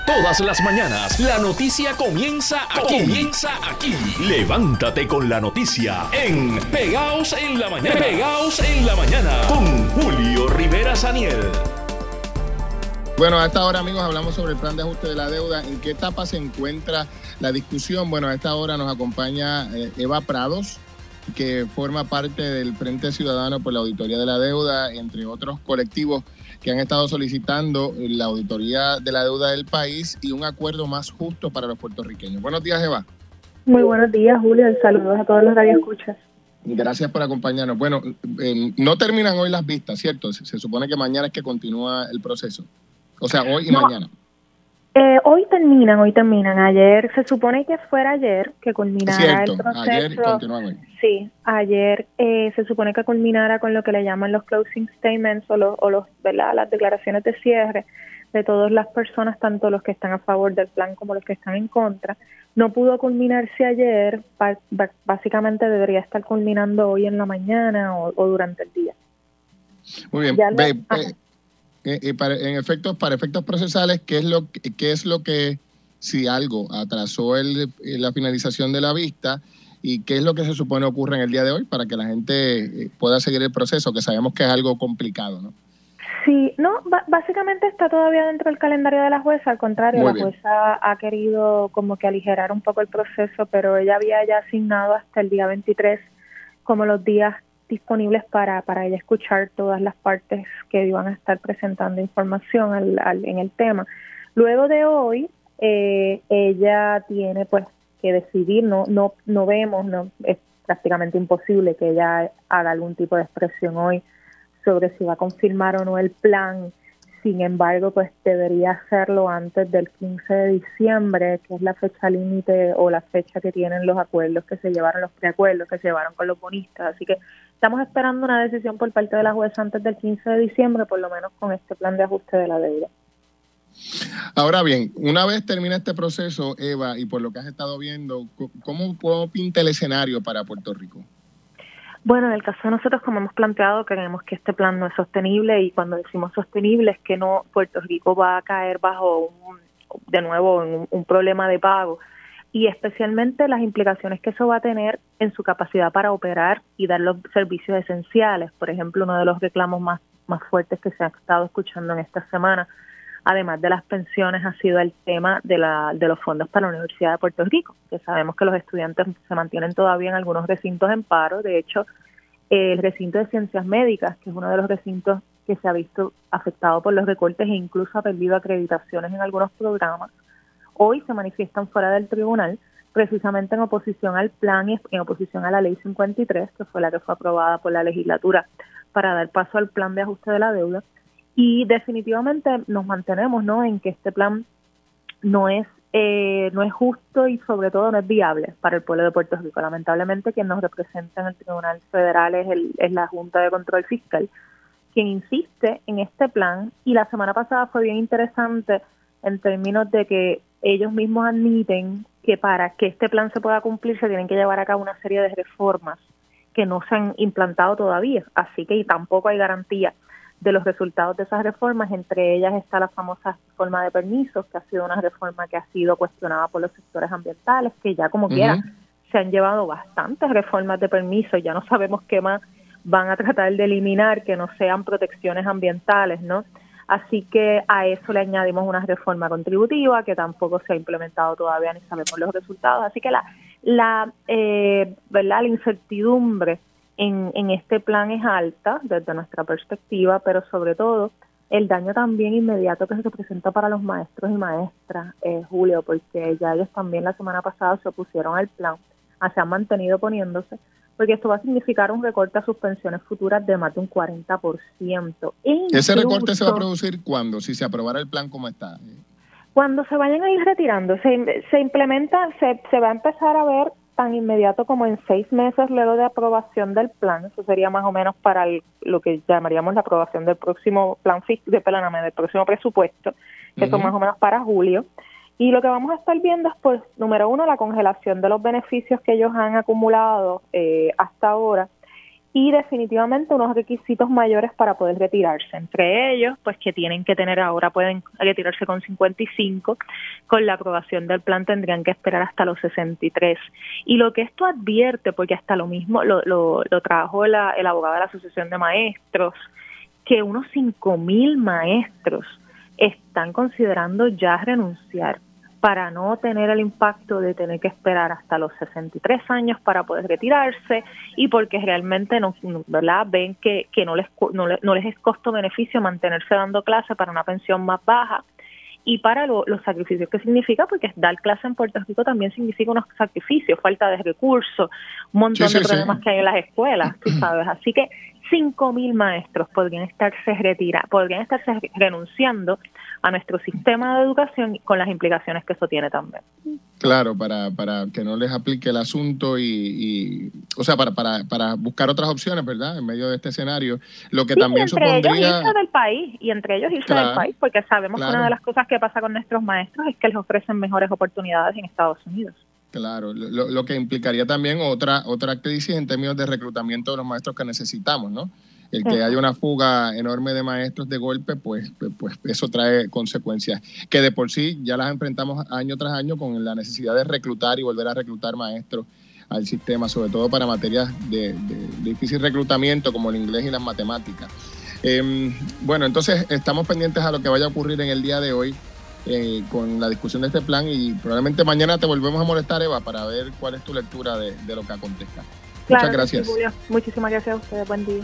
Todas las mañanas, la noticia comienza aquí. Levántate con la noticia en Pegaos en la Mañana. Pegaos en la Mañana con Julio Rivera Saniel. Bueno, a esta hora, amigos, hablamos sobre el plan de ajuste de la deuda. ¿En qué etapa se encuentra la discusión? Bueno, a esta hora nos acompaña Eva Prados, que forma parte del Frente Ciudadano por la Auditoría de la Deuda, entre otros colectivos que han estado solicitando la auditoría de la deuda del país y un acuerdo más justo para los puertorriqueños. Buenos días, Eva. Muy buenos días, Julio. Saludos a todos los radioescuchas. Gracias por acompañarnos. Bueno, no terminan hoy las vistas, ¿cierto? Se supone que mañana es que continúa el proceso. O sea, hoy y mañana. Hoy terminan. Ayer, se supone que fuera ayer que culminara el proceso. Ayer continúan hoy. Sí, ayer se supone que culminara con lo que le llaman los closing statements o los ¿verdad? Las declaraciones de cierre de todas las personas, tanto los que están a favor del plan como los que están en contra. No pudo culminarse ayer, básicamente debería estar culminando hoy en la mañana o durante el día. Muy bien. En efectos, para efectos procesales, ¿qué es lo que, si algo, atrasó la finalización de la vista y qué es lo que se supone ocurre en el día de hoy para que la gente pueda seguir el proceso, que sabemos que es algo complicado, ¿no? Sí, no, básicamente está todavía dentro del calendario de la jueza. Al contrario, la jueza ha querido como que aligerar un poco el proceso, pero ella había ya asignado hasta el día 23 como los días disponibles para ella escuchar todas las partes que iban a estar presentando información en el tema. Luego de hoy, ella tiene pues que decidir, no es prácticamente imposible que ella haga algún tipo de expresión hoy sobre si va a confirmar o no el plan. Sin embargo, pues debería hacerlo antes del 15 de diciembre, que es la fecha límite o la fecha que tienen los acuerdos que se llevaron, los preacuerdos que se llevaron con los bonistas. Así que estamos esperando una decisión por parte de la jueza antes del 15 de diciembre, por lo menos con este plan de ajuste de la deuda. Ahora bien, una vez termina este proceso, Eva, y por lo que has estado viendo, ¿cómo pinta el escenario para Puerto Rico? Bueno, en el caso de nosotros, como hemos planteado, creemos que este plan no es sostenible, y cuando decimos sostenible es que no, Puerto Rico va a caer bajo un problema de pago, y especialmente las implicaciones que eso va a tener en su capacidad para operar y dar los servicios esenciales. Por ejemplo, uno de los reclamos más fuertes que se ha estado escuchando en esta semana, además de las pensiones, ha sido el tema de los fondos para la Universidad de Puerto Rico, que sabemos que los estudiantes se mantienen todavía en algunos recintos en paro. De hecho, el recinto de ciencias médicas, que es uno de los recintos que se ha visto afectado por los recortes e incluso ha perdido acreditaciones en algunos programas, hoy se manifiestan fuera del tribunal precisamente en oposición al plan y en oposición a la Ley 53, que fue la que fue aprobada por la legislatura para dar paso al plan de ajuste de la deuda. Y definitivamente nos mantenemos, ¿no?, en que este plan no es justo y sobre todo no es viable para el pueblo de Puerto Rico. Lamentablemente, quien nos representa en el Tribunal Federal es la Junta de Control Fiscal, quien insiste en este plan, y la semana pasada fue bien interesante en términos de que ellos mismos admiten que para que este plan se pueda cumplir se tienen que llevar a cabo una serie de reformas que no se han implantado todavía, así que tampoco hay garantía de los resultados de esas reformas. Entre ellas está la famosa reforma de permisos, que ha sido una reforma que ha sido cuestionada por los sectores ambientales, que ya como quiera se han llevado bastantes reformas de permisos, ya no sabemos qué más van a tratar de eliminar que no sean protecciones ambientales, ¿no? Así que a eso le añadimos una reforma contributiva que tampoco se ha implementado todavía ni sabemos los resultados. Así que la incertidumbre en este plan es alta desde nuestra perspectiva, pero sobre todo el daño también inmediato que se presenta para los maestros y maestras, Julio, porque ya ellos también la semana pasada se opusieron al plan, se han mantenido oponiéndose, porque esto va a significar un recorte a sus pensiones futuras de más de un 40%. ¿Ese recorte se va a producir cuándo, si se aprobara el plan como está? Cuando se vayan a ir retirando, se implementa, se va a empezar a ver tan inmediato como en 6 meses luego de aprobación del plan. Eso sería más o menos para lo que llamaríamos la aprobación del próximo plan del próximo presupuesto, que son más o menos para julio. Y lo que vamos a estar viendo es, pues, número uno, la congelación de los beneficios que ellos han acumulado hasta ahora, y definitivamente unos requisitos mayores para poder retirarse. Entre ellos, pues que tienen que tener ahora, pueden retirarse con 55, con la aprobación del plan tendrían que esperar hasta los 63. Y lo que esto advierte, porque hasta lo mismo lo trajo el abogado de la Asociación de Maestros, que unos 5,000 maestros están considerando ya renunciar para no tener el impacto de tener que esperar hasta los 63 años para poder retirarse, y porque realmente no, ¿verdad?, ven que no les es costo-beneficio mantenerse dando clase para una pensión más baja, y para los sacrificios que significa, porque dar clase en Puerto Rico también significa unos sacrificios, falta de recursos, un montón de problemas que hay en las escuelas, tú sabes. Así que 5,000 maestros podrían estarse renunciando a nuestro sistema de educación con las implicaciones que eso tiene también. Claro, para que no les aplique el asunto y o sea, para buscar otras opciones, ¿verdad?, en medio de este escenario. Lo que también supondría... entre ellos irse del país, porque sabemos que una de las cosas que pasa con nuestros maestros es que les ofrecen mejores oportunidades en Estados Unidos. Claro, lo que implicaría también otra crisis en términos de reclutamiento de los maestros que necesitamos, ¿no? El que haya una fuga enorme de maestros de golpe, pues eso trae consecuencias que de por sí ya las enfrentamos año tras año con la necesidad de reclutar y volver a reclutar maestros al sistema, sobre todo para materias de difícil reclutamiento como el inglés y las matemáticas. Bueno, entonces estamos pendientes a lo que vaya a ocurrir en el día de hoy con la discusión de este plan, y probablemente mañana te volvemos a molestar, Eva, para ver cuál es tu lectura de lo que acontezca. Claro, muchas gracias. Sí, Julio. Muchísimas gracias a ustedes. Buen día.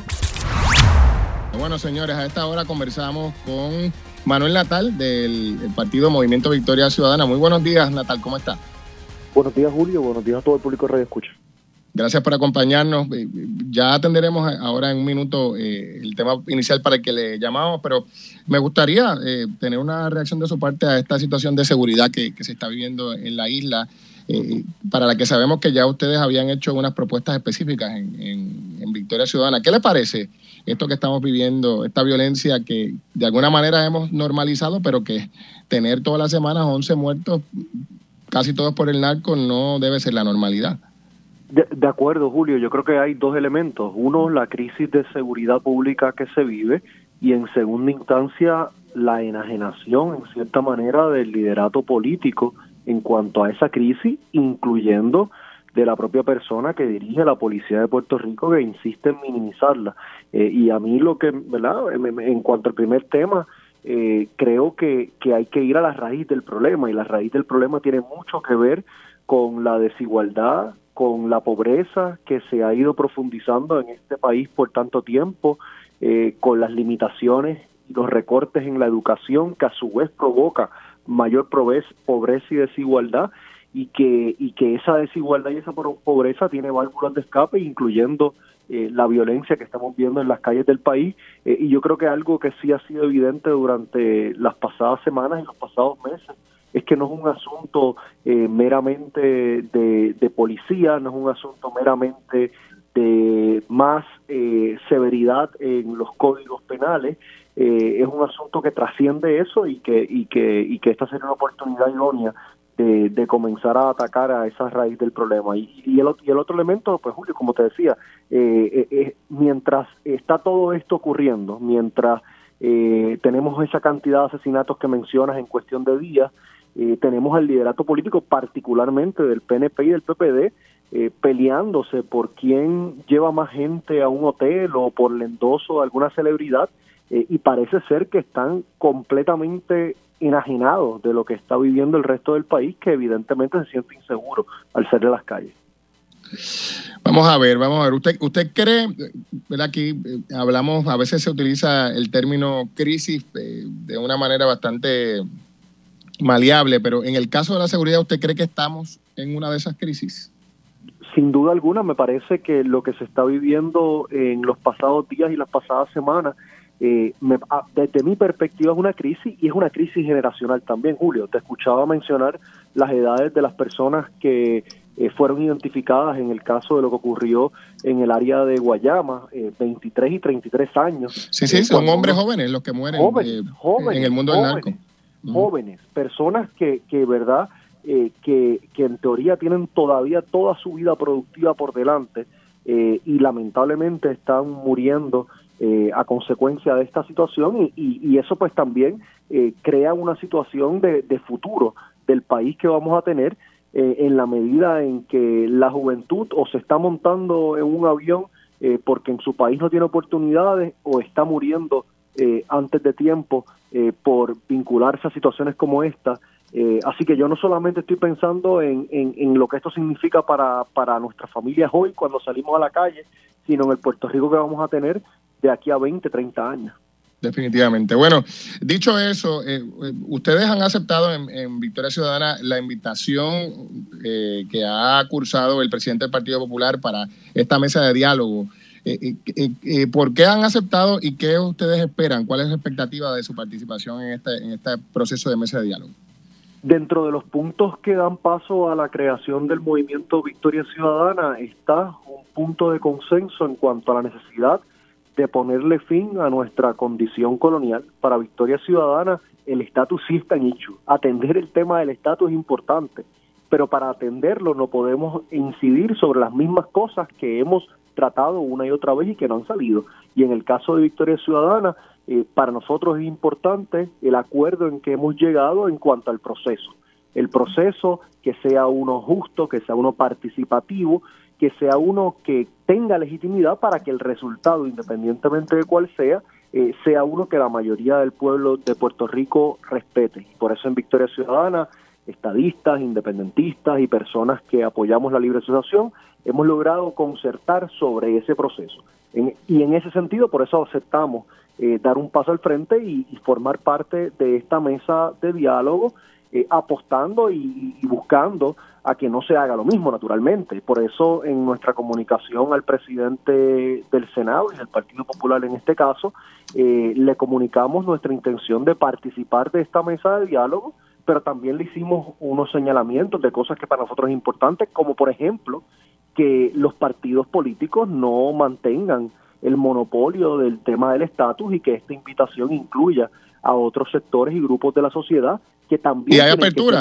Bueno, señores, a esta hora conversamos con Manuel Natal del partido Movimiento Victoria Ciudadana. Muy buenos días, Natal, ¿cómo está? Buenos días, Julio. Buenos días a todo el público de Radio Escucha. Gracias por acompañarnos. Ya atenderemos ahora en un minuto el tema inicial para el que le llamamos, pero me gustaría tener una reacción de su parte a esta situación de seguridad que se está viviendo en la isla, para la que sabemos que ya ustedes habían hecho unas propuestas específicas en Victoria Ciudadana. ¿Qué le parece esto que estamos viviendo, esta violencia que de alguna manera hemos normalizado, pero que tener todas las semanas 11 muertos, casi todos por el narco, no debe ser la normalidad? De acuerdo, Julio. Yo creo que hay dos elementos. Uno, la crisis de seguridad pública que se vive, y en segunda instancia, la enajenación, en cierta manera, del liderato político en cuanto a esa crisis, incluyendo de la propia persona que dirige la Policía de Puerto Rico, que insiste en minimizarla. Y a mí lo que, ¿verdad?, en cuanto al primer tema, creo que hay que ir a la raíz del problema, y la raíz del problema tiene mucho que ver con la desigualdad, con la pobreza que se ha ido profundizando en este país por tanto tiempo, con las limitaciones y los recortes en la educación, que a su vez provoca mayor pobreza y desigualdad, y que esa desigualdad y esa pobreza tiene válvulas de escape, incluyendo la violencia que estamos viendo en las calles del país. Y yo creo que algo que sí ha sido evidente durante las pasadas semanas y los pasados meses es que no es un asunto meramente de policía, no es un asunto meramente de más severidad en los códigos penales. Es un asunto que trasciende eso, y que esta sería una oportunidad idónea de comenzar a atacar a esa raíz del problema. Y el otro elemento, pues, Julio, como te decía, mientras está todo esto ocurriendo, mientras tenemos esa cantidad de asesinatos que mencionas en cuestión de días, tenemos el liderato político, particularmente del PNP y del PPD, peleándose por quién lleva más gente a un hotel o por el endoso de alguna celebridad, y parece ser que están completamente enajenados de lo que está viviendo el resto del país, que evidentemente se siente inseguro al salir a las calles. Vamos a ver. ¿Usted cree, ¿verdad? Aquí hablamos, a veces se utiliza el término crisis de una manera bastante maleable, pero en el caso de la seguridad, ¿usted cree que estamos en una de esas crisis? Sin duda alguna, me parece que lo que se está viviendo en los pasados días y las pasadas semanas, desde mi perspectiva, es una crisis, y es una crisis generacional también, Julio. Te escuchaba mencionar las edades de las personas que fueron identificadas en el caso de lo que ocurrió en el área de Guayama, 23 y 33 años. Sí, son hombres jóvenes los que mueren en el mundo del narco. Jóvenes, personas que verdad, que en teoría tienen todavía toda su vida productiva por delante, y lamentablemente están muriendo a consecuencia de esta situación y eso pues también crea una situación de futuro del país que vamos a tener en la medida en que la juventud o se está montando en un avión porque en su país no tiene oportunidades o está muriendo antes de tiempo por vincularse a situaciones como esta. Así que yo no solamente estoy pensando en lo que esto significa para nuestras familias hoy cuando salimos a la calle, sino en el Puerto Rico que vamos a tener de aquí a 20, 30 años. Definitivamente. Bueno, dicho eso, ustedes han aceptado en Victoria Ciudadana la invitación que ha cursado el presidente del Partido Popular para esta mesa de diálogo. ¿Por qué han aceptado y qué ustedes esperan? ¿Cuál es la expectativa de su participación en este proceso de mesa de diálogo? Dentro de los puntos que dan paso a la creación del movimiento Victoria Ciudadana está un punto de consenso en cuanto a la necesidad de ponerle fin a nuestra condición colonial. Para Victoria Ciudadana el estatus sí está en hecho. Atender el tema del estatus es importante, pero para atenderlo no podemos incidir sobre las mismas cosas que hemos tratado una y otra vez y que no han salido. Y en el caso de Victoria Ciudadana, para nosotros es importante el acuerdo en que hemos llegado en cuanto al proceso. El proceso que sea uno justo, que sea uno participativo, que sea uno que tenga legitimidad para que el resultado, independientemente de cuál sea, sea uno que la mayoría del pueblo de Puerto Rico respete. Por eso en Victoria Ciudadana, estadistas, independentistas y personas que apoyamos la libre asociación, hemos logrado concertar sobre ese proceso. Y en ese sentido, por eso aceptamos dar un paso al frente y formar parte de esta mesa de diálogo, apostando y buscando a que no se haga lo mismo, naturalmente. Por eso, en nuestra comunicación al presidente del Senado y del Partido Popular en este caso, le comunicamos nuestra intención de participar de esta mesa de diálogo, pero también le hicimos unos señalamientos de cosas que para nosotros es importante, como por ejemplo, que los partidos políticos no mantengan el monopolio del tema del estatus y que esta invitación incluya a otros sectores y grupos de la sociedad que también... Y hay apertura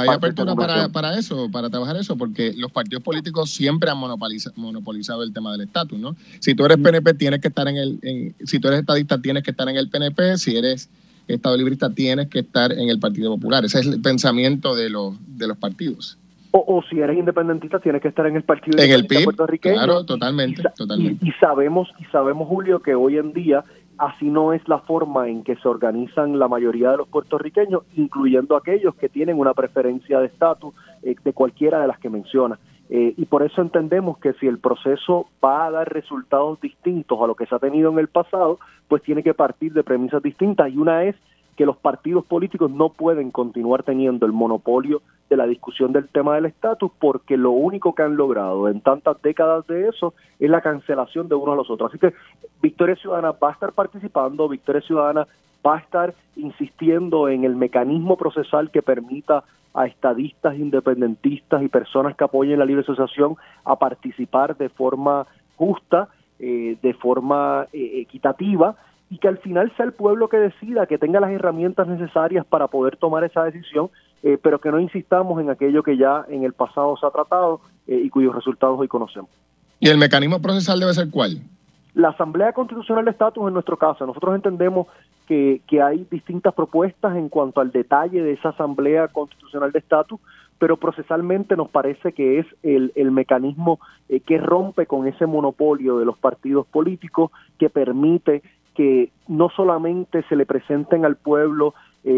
para eso, para trabajar eso, porque los partidos políticos siempre han monopolizado el tema del estatus, ¿no? Si tú eres PNP, tienes que estar si tú eres estadista, tienes que estar en el PNP, si eres estado librista, tienes que estar en el Partido Popular. Ese es el pensamiento de los partidos. O si eres independentista, tienes que estar en el Partido Independentista puertorriqueño. Claro, totalmente. Y sabemos, Julio, que hoy en día así no es la forma en que se organizan la mayoría de los puertorriqueños, incluyendo aquellos que tienen una preferencia de estatus de cualquiera de las que menciona. Y por eso entendemos que si el proceso va a dar resultados distintos a lo que se ha tenido en el pasado, pues tiene que partir de premisas distintas, y una es que los partidos políticos no pueden continuar teniendo el monopolio de la discusión del tema del estatus, porque lo único que han logrado en tantas décadas de eso es la cancelación de unos a los otros. Así que Victoria Ciudadana va a estar participando, Victoria Ciudadana va a estar insistiendo en el mecanismo procesal que permita a estadistas, independentistas y personas que apoyen la libre asociación a participar de forma justa, de forma equitativa, y que al final sea el pueblo que decida, que tenga las herramientas necesarias para poder tomar esa decisión, pero que no insistamos en aquello que ya en el pasado se ha tratado y cuyos resultados hoy conocemos. ¿Y el mecanismo procesal debe ser cuál? La Asamblea Constitucional de Estatus, en nuestro caso, nosotros entendemos que hay distintas propuestas en cuanto al detalle de esa Asamblea Constitucional de Estatus, pero procesalmente nos parece que es el mecanismo que rompe con ese monopolio de los partidos políticos, que permite que no solamente se le presenten al pueblo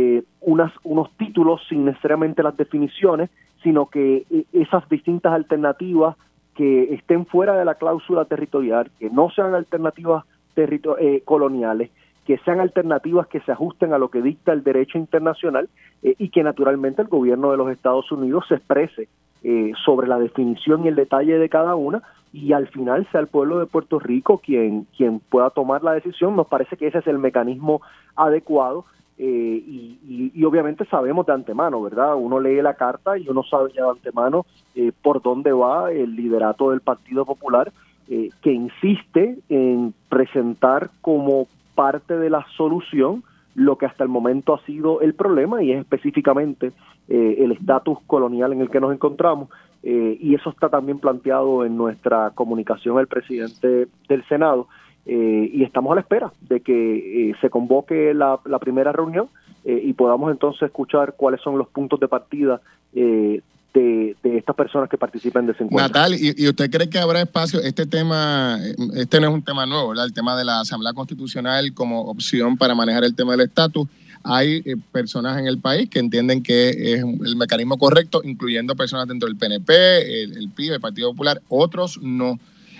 unos títulos sin necesariamente las definiciones, sino que esas distintas alternativas que estén fuera de la cláusula territorial, que no sean alternativas coloniales, que sean alternativas que se ajusten a lo que dicta el derecho internacional, y que naturalmente el gobierno de los Estados Unidos se exprese sobre la definición y el detalle de cada una, y al final sea el pueblo de Puerto Rico quien pueda tomar la decisión. Nos parece que ese es el mecanismo adecuado, y obviamente sabemos de antemano, ¿verdad? Uno lee la carta y uno sabe ya de antemano por dónde va el liderato del Partido Popular, que insiste en presentar como parte de la solución lo que hasta el momento ha sido el problema, y es específicamente el estatus colonial en el que nos encontramos. y eso está también planteado en nuestra comunicación al presidente del Senado, y estamos a la espera de que se convoque la primera reunión y podamos entonces escuchar cuáles son los puntos de partida de estas personas que participen de ese encuentro. Natal, ¿y usted cree que habrá espacio? Este tema, este no es un tema nuevo, ¿verdad? El tema de la Asamblea Constitucional como opción para manejar el tema del estatus. Hay personas en el país que entienden que es el mecanismo correcto, incluyendo personas dentro del PNP, el PIB, el Partido Popular, otros no.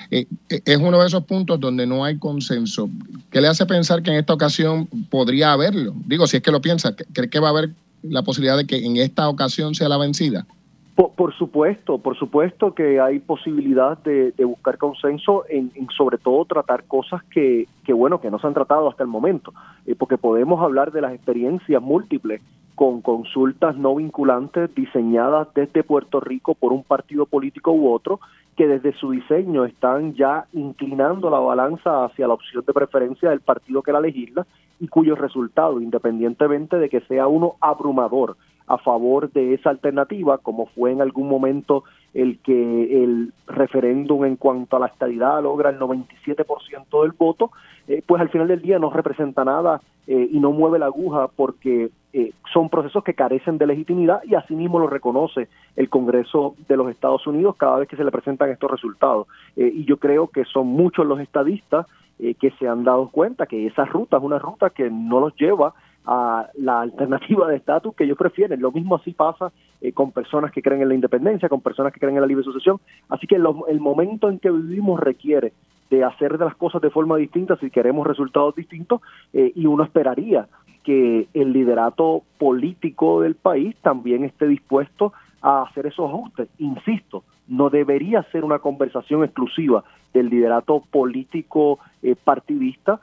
Es uno de esos puntos donde no hay consenso. ¿Qué le hace pensar que en esta ocasión podría haberlo? Digo, si es que lo piensa, ¿cree que va a haber la posibilidad de que en esta ocasión sea la vencida? Por supuesto que hay posibilidad de buscar consenso en sobre todo tratar cosas que no se han tratado hasta el momento, porque podemos hablar de las experiencias múltiples con consultas no vinculantes diseñadas desde Puerto Rico por un partido político u otro, que desde su diseño están ya inclinando la balanza hacia la opción de preferencia del partido que la legisla y cuyo resultado, independientemente de que sea uno abrumador a favor de esa alternativa, como fue en algún momento el que el referéndum en cuanto a la estadidad logra el 97% del voto, pues al final del día no representa nada y no mueve la aguja, porque son procesos que carecen de legitimidad, y así mismo lo reconoce el Congreso de los Estados Unidos cada vez que se le presentan estos resultados. Y yo creo que son muchos los estadistas que se han dado cuenta que esa ruta es una ruta que no los lleva a la alternativa de estatus que ellos prefieren. Lo mismo así pasa con personas que creen en la independencia, con personas que creen en la libre asociación. Así que el momento en que vivimos requiere de hacer de las cosas de forma distinta si queremos resultados distintos, y uno esperaría que el liderato político del país también esté dispuesto a hacer esos ajustes. Insisto, no debería ser una conversación exclusiva del liderato político partidista,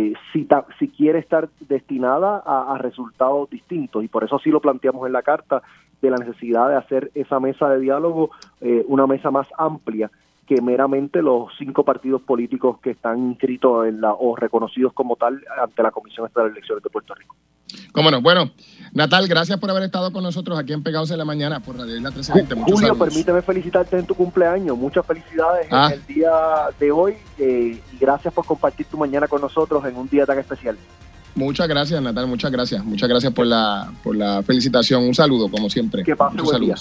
si quiere estar destinada a resultados distintos, y por eso así lo planteamos en la carta, de la necesidad de hacer esa mesa de diálogo una mesa más amplia que meramente los 5 partidos políticos que están inscritos o reconocidos como tal ante la Comisión Estatal de Elecciones de Puerto Rico. Cómo no. Bueno, Natal, gracias por haber estado con nosotros aquí en Pegados en la Mañana por Radio Isla 1320. Muchos Julio, saludos. permíteme felicitarte en tu cumpleaños. Muchas felicidades en el día de hoy, y gracias por compartir tu mañana con nosotros en un día tan especial. Muchas gracias, Natal, muchas gracias. Muchas gracias por la felicitación. Un saludo, como siempre. Que pase buen día.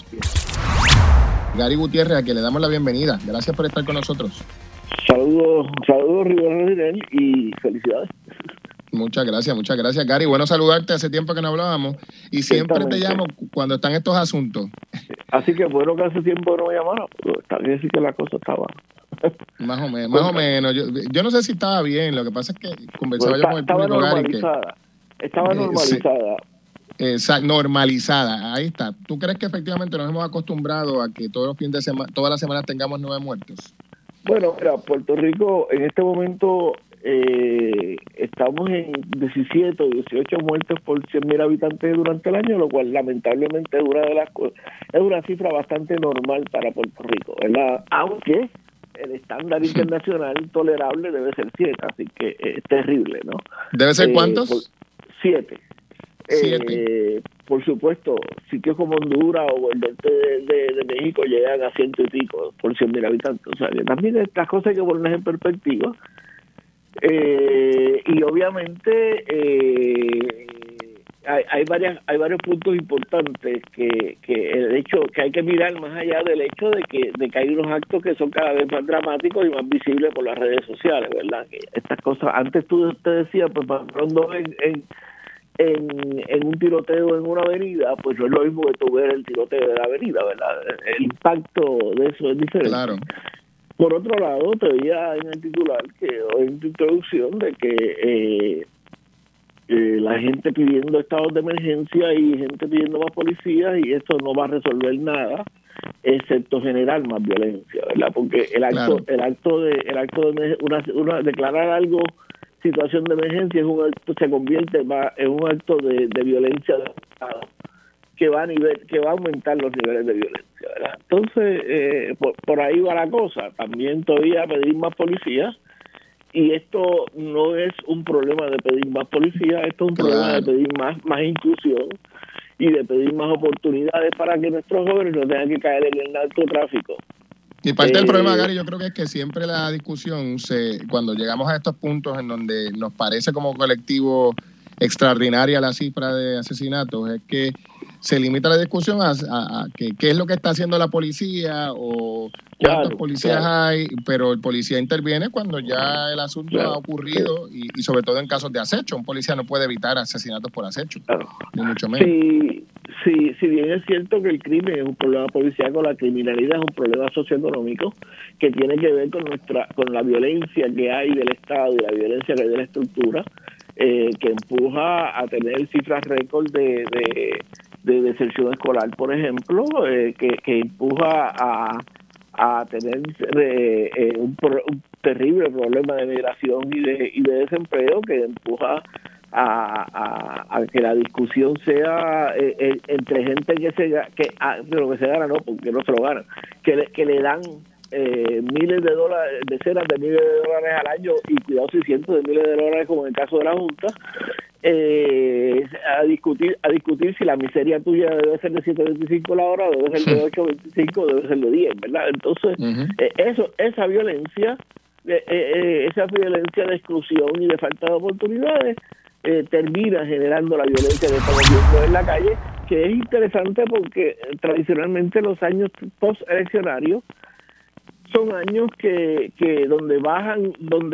Gary Gutiérrez, a quien le damos la bienvenida. Gracias por estar con nosotros. Saludos, Rivera, y felicidades. Muchas gracias, Gary. Bueno saludarte, hace tiempo que no hablábamos y siempre te llamo cuando están estos asuntos. Así que bueno que hace tiempo no me llamaron, pero está bien decir que la cosa estaba... Más o menos. Yo no sé si estaba bien, lo que pasa es que conversaba yo con el público, Gary. Estaba normalizada. Normalizada, ahí está. ¿Tú crees que efectivamente nos hemos acostumbrado a que todos los fines de semana, todas las semanas tengamos 9 muertos? Bueno, mira, Puerto Rico en este momento estamos en 17 o 18 muertes por 100.000 habitantes durante el año, lo cual lamentablemente es una cifra bastante normal para Puerto Rico, ¿verdad? Aunque el estándar internacional tolerable debe ser 7, así que es terrible, ¿no? ¿Debe ser cuántos? 7. Por supuesto, sitios como Honduras o el norte de México llegan a 100 y pico por 100.000 habitantes. O sea, que también estas cosas hay que ponerlas en perspectiva. Y obviamente hay varios puntos importantes que el hecho que hay que mirar más allá del hecho de que hay unos actos que son cada vez más dramáticos y más visibles por las redes sociales, ¿verdad? Que estas cosas, antes te decía, pues cuando en un tiroteo en una avenida, pues no es lo mismo que tú ver el tiroteo de la avenida, ¿verdad? El impacto de eso es diferente. Claro. Por otro lado, te veía en el titular, en tu introducción, de que la gente pidiendo estados de emergencia y gente pidiendo más policías, y eso no va a resolver nada, excepto generar más violencia, ¿verdad? Porque el acto de declarar algo situación de emergencia se convierte en un acto de violencia del Estado que va a aumentar los niveles de violencia, ¿verdad? Entonces, por ahí va la cosa. También todavía pedir más policías, y esto no es un problema de pedir más policías, esto es un problema de pedir más inclusión y de pedir más oportunidades para que nuestros jóvenes no tengan que caer en el narcotráfico. Y parte del problema, Gary, yo creo que es que siempre la discusión, cuando llegamos a estos puntos en donde nos parece como colectivo extraordinaria la cifra de asesinatos, es que se limita la discusión a qué es lo que está haciendo la policía o cuántos policías hay, pero el policía interviene cuando ya el asunto ha ocurrido y sobre todo en casos de acecho. Un policía no puede evitar asesinatos por acecho, ni mucho menos. Sí, si bien es cierto que el crimen es un problema policíaco, la criminalidad es un problema socioeconómico que tiene que ver con la violencia que hay del Estado y la violencia que hay de la estructura, que empuja a tener cifras récord de deserción escolar, por ejemplo, que empuja a tener un terrible problema de migración y de desempleo, que empuja a que la discusión sea entre gente que se gana, no, porque no se lo ganan, que le dan miles de dólares, decenas de miles de dólares al año y cuidado si cientos de miles de dólares, como en el caso de la Junta, a discutir si la miseria tuya debe ser de 7.25 la hora, debe ser de 8.25, debe ser de 10, ¿verdad? Entonces, esa violencia de exclusión y de falta de oportunidades termina generando la violencia que estamos viendo en la calle, que es interesante porque tradicionalmente los años post-eleccionarios son años que donde bajan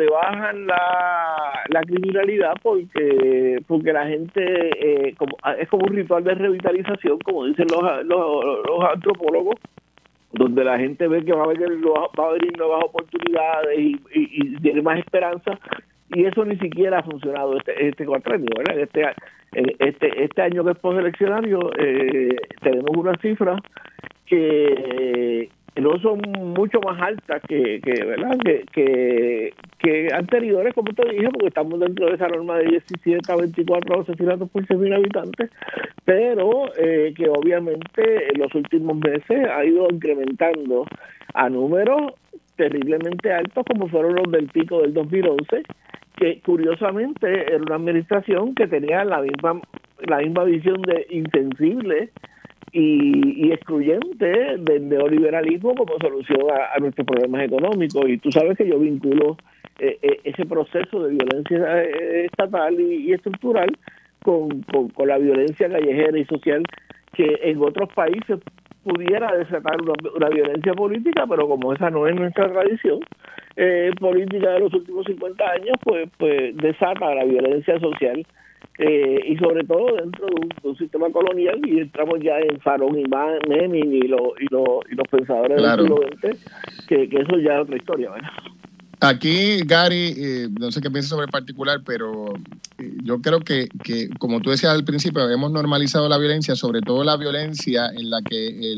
la criminalidad porque la gente es como un ritual de revitalización, como dicen los antropólogos, donde la gente ve que va a venir nuevas oportunidades y tiene más esperanza, y eso ni siquiera ha funcionado este cuatrenio, ¿verdad? Este año que es posteleccionario tenemos una cifra que no son mucho más altas ¿verdad? que anteriores, como te dije, porque estamos dentro de esa norma de 17 a 24 asesinatos por 100.000 habitantes, pero que obviamente en los últimos meses ha ido incrementando a números terriblemente altos, como fueron los del pico del 2011, que curiosamente era una administración que tenía la misma visión de insensible y excluyente del neoliberalismo como solución a nuestros problemas económicos. Y tú sabes que yo vinculo ese proceso de violencia estatal y estructural con la violencia callejera y social que en otros países pudiera desatar una violencia política, pero como esa no es nuestra tradición política de los últimos 50 años, pues desata la violencia social y sobre todo dentro de un sistema colonial, y entramos ya en Farón y Menin y los pensadores del siglo XX, que eso ya es otra historia, ¿verdad? Aquí, Gary, no sé qué piensas sobre el particular, pero yo creo que, como tú decías al principio, hemos normalizado la violencia, sobre todo la violencia en la que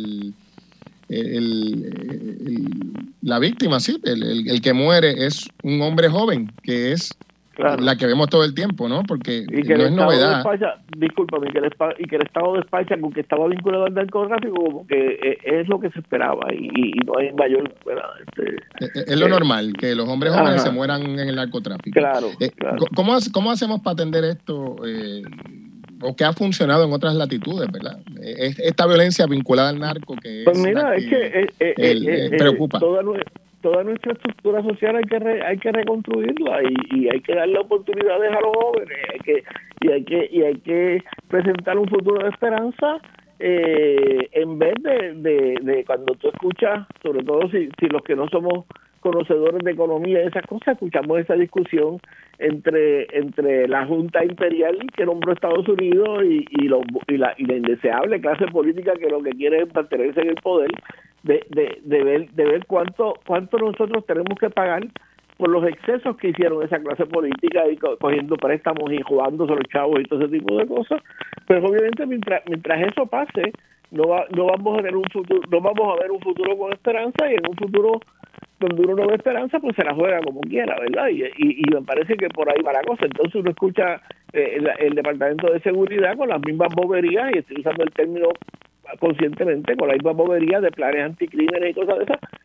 la víctima, sí, el que muere es un hombre joven, que es la que vemos todo el tiempo, ¿no? Porque no es novedad. Discúlpame, y que el Estado despacha con que estaba vinculado al narcotráfico, como que es lo que se esperaba y no hay mayor... es lo normal, que los hombres jóvenes se mueran en el narcotráfico. Claro. ¿Cómo hacemos para atender esto? O que ha funcionado en otras latitudes, ¿verdad? Esta violencia vinculada al narco que pues mira, es que preocupa. Toda nuestra estructura social hay que reconstruirla y hay que darle oportunidades a los jóvenes, hay que presentar un futuro de esperanza, en vez de cuando tú escuchas, sobre todo si los que no somos conocedores de economía y esas cosas, escuchamos esa discusión entre la Junta Imperial que nombró Estados Unidos y la indeseable clase política que lo que quiere es mantenerse en el poder, de ver cuánto nosotros tenemos que pagar por los excesos que hicieron esa clase política y cogiendo préstamos y jugándose a los chavos y todo ese tipo de cosas. Pero obviamente mientras eso pase, no vamos a ver un futuro con esperanza, y en un futuro donde uno no ve esperanza, pues se la juega como quiera, ¿verdad? Y me parece que por ahí va la cosa. Entonces uno escucha el Departamento de Seguridad con las mismas boberías, y estoy usando el término conscientemente, con las mismas boberías de planes anticrímenes y cosas de esas,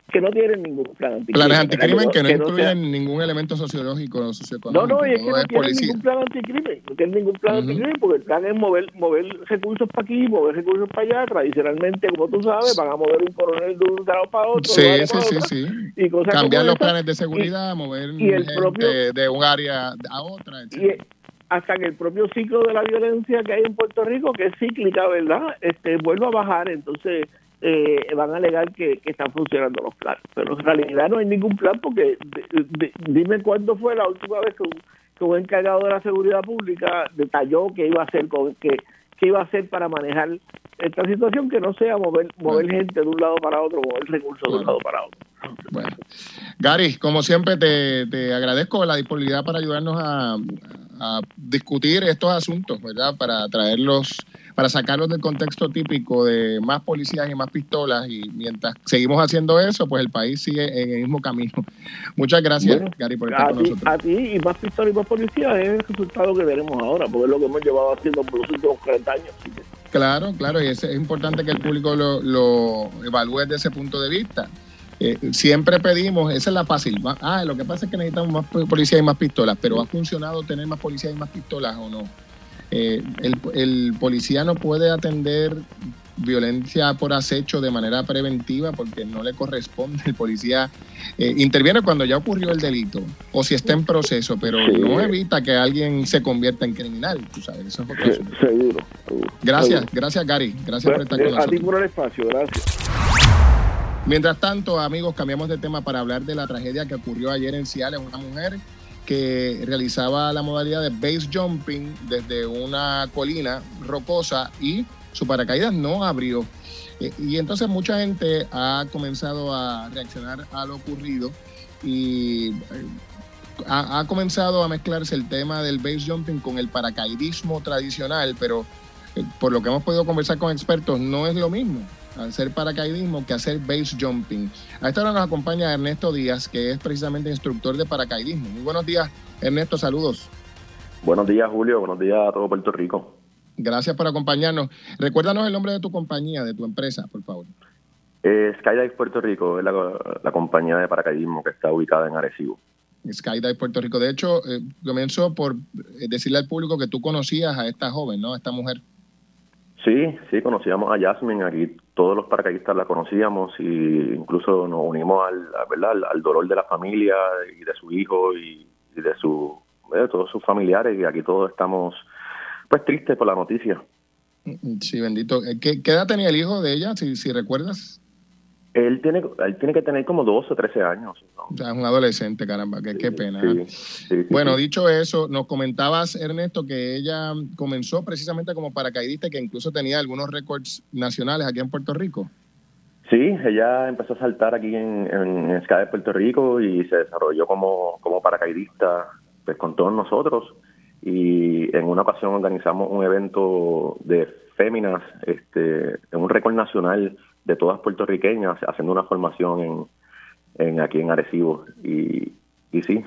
que no tienen ningún plan anticrimen. Planes anticrimen que no incluyen sea, ningún elemento sociológico o socioeconómico. No, es que no es tienen policía. ningún plan anticrimen. No tienen ningún plan anticrimen porque el plan es mover recursos para aquí, mover recursos para allá. Tradicionalmente, como tú sabes, van a mover un coronel de un lado para otro. Sí. Y cosas cambiar como los esa, planes de seguridad, mover y el gente propio, de un área a otra, etc. Y hasta que el propio ciclo de la violencia que hay en Puerto Rico, que es cíclica, ¿verdad? Vuelva a bajar, entonces van a alegar que están funcionando los planes. Pero en realidad no hay ningún plan porque dime cuándo fue la última vez que un encargado de la seguridad pública detalló qué iba a hacer qué iba a hacer para manejar esta situación que no sea mover gente de un lado para otro, mover recursos de un lado para otro. Bueno, Gary, como siempre te agradezco la disponibilidad para ayudarnos a discutir estos asuntos, ¿verdad? Para sacarlos del contexto típico de más policías y más pistolas, y mientras seguimos haciendo eso, pues el país sigue en el mismo camino. Muchas gracias, Gary, por estar con nosotros. A ti, y más pistolas y más policías es el resultado que veremos ahora, porque es lo que hemos llevado haciendo por los últimos 40 años. Claro, y es importante que el público lo evalúe desde ese punto de vista. Siempre pedimos, esa es la fácil. Lo que pasa es que necesitamos más policías y más pistolas, pero ¿ha funcionado tener más policías y más pistolas o no? El policía no puede atender violencia por acecho de manera preventiva porque no le corresponde. El policía interviene cuando ya ocurrió el delito o si está en proceso, pero no evita que alguien se convierta en criminal. Tú sabes, eso es otra cosa. Seguro. Gracias, Gary. Gracias por estar con nosotros. A ti por el espacio, gracias. Mientras tanto, amigos, cambiamos de tema para hablar de la tragedia que ocurrió ayer en Ciales. Una mujer que realizaba la modalidad de base jumping desde una colina rocosa y su paracaídas no abrió. Y entonces mucha gente ha comenzado a reaccionar a lo ocurrido y ha comenzado a mezclarse el tema del base jumping con el paracaidismo tradicional, pero por lo que hemos podido conversar con expertos, no es lo mismo hacer paracaidismo que hacer base jumping. A esta hora nos acompaña Ernesto Díaz, que es precisamente instructor de paracaidismo. Muy buenos días, Ernesto, saludos. Buenos días, Julio, buenos días a todo Puerto Rico. Gracias por acompañarnos. Recuérdanos el nombre de tu compañía, de tu empresa, por favor. Skydive Puerto Rico es la compañía de paracaidismo que está ubicada en Arecibo. Skydive Puerto Rico. De hecho, comienzo por decirle al público que tú conocías a esta joven, ¿no? A esta mujer. Sí, conocíamos a Jasmine, aquí todos los paracaidistas la conocíamos y incluso nos unimos al dolor de la familia y de su hijo y de todos sus familiares, y aquí todos estamos pues tristes por la noticia. Sí, bendito. ¿Qué edad tenía el hijo de ella, si recuerdas? Él tiene que tener como 12 o 13 años, ¿no? O sea, es un adolescente, caramba, qué pena. Sí, bueno, dicho eso, nos comentabas, Ernesto, que ella comenzó precisamente como paracaidista y que incluso tenía algunos récords nacionales aquí en Puerto Rico. Sí, ella empezó a saltar aquí en Skydive Puerto Rico y se desarrolló como paracaidista pues con todos nosotros, y en una ocasión organizamos un evento de féminas, un récord nacional de todas puertorriqueñas, haciendo una formación aquí en Arecibo, y sí,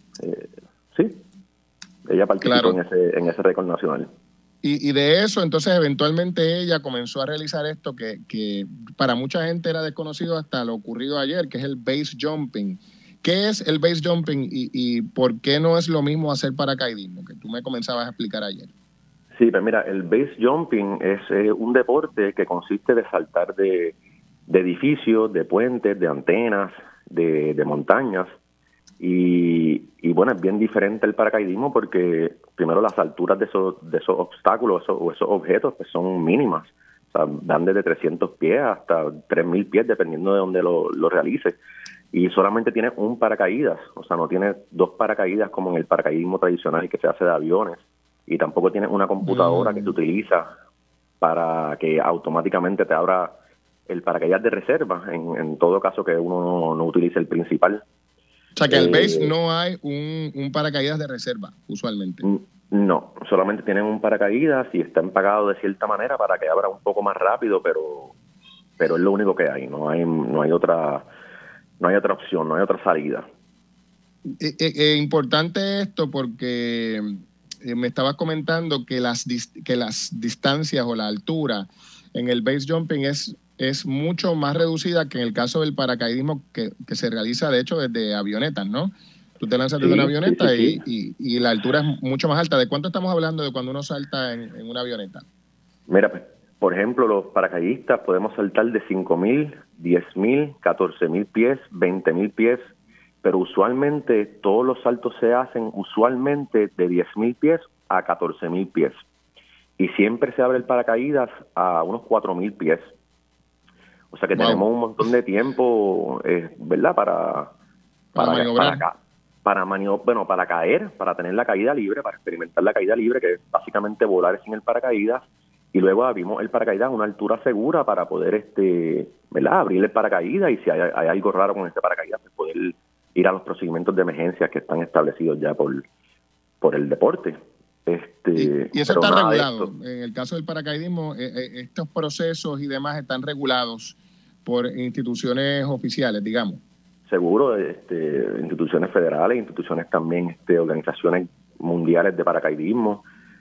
ella participó en ese récord nacional. Y de eso, entonces, eventualmente ella comenzó a realizar esto que para mucha gente era desconocido hasta lo ocurrido ayer, que es el base jumping. ¿Qué es el base jumping y por qué no es lo mismo hacer paracaidismo, que tú me comenzabas a explicar ayer? Sí, pues mira, el base jumping es un deporte que consiste de saltar de edificios, de puentes, de antenas, de montañas. Y bueno, es bien diferente el paracaidismo porque primero las alturas de esos obstáculos o esos objetos pues son mínimas. O sea, van desde 300 pies hasta 3.000 pies dependiendo de donde lo realices. Y solamente tiene un paracaídas, o sea, no tiene dos paracaídas como en el paracaidismo tradicional que se hace de aviones. Y tampoco tiene una computadora que se utiliza para que automáticamente te abra el paracaídas de reserva, en todo caso que uno no utilice el principal. O sea, que el base no hay un paracaídas de reserva, usualmente. No, solamente tienen un paracaídas y está empacado de cierta manera para que abra un poco más rápido, pero es lo único que hay. No hay otra opción, no hay otra salida. Importante esto porque me estabas comentando que las distancias o la altura en el base jumping es es mucho más reducida que en el caso del paracaidismo que se realiza, de hecho, desde avionetas, ¿no? Tú te lanzas desde una avioneta y la altura es mucho más alta. ¿De cuánto estamos hablando de cuando uno salta en una avioneta? Mira, pues, por ejemplo, los paracaidistas podemos saltar de 5.000, 10.000, 14.000 pies, 20.000 pies, pero usualmente todos los saltos se hacen usualmente de 10.000 pies a 14.000 pies. Y siempre se abre el paracaídas a unos 4.000 pies. O sea que tenemos un montón de tiempo, ¿verdad? Para maniobrar. Para caer, para tener la caída libre, para experimentar la caída libre, que es básicamente volar sin el paracaídas. Y luego abrimos el paracaídas a una altura segura para poder, ¿verdad? Abrir el paracaídas y si hay algo raro con este paracaídas, pues poder ir a los procedimientos de emergencia que están establecidos ya por el deporte. Y eso está regulado. En el caso del paracaidismo, estos procesos y demás están regulados por instituciones oficiales, digamos. Seguro, instituciones federales, instituciones también, organizaciones mundiales de paracaidismo.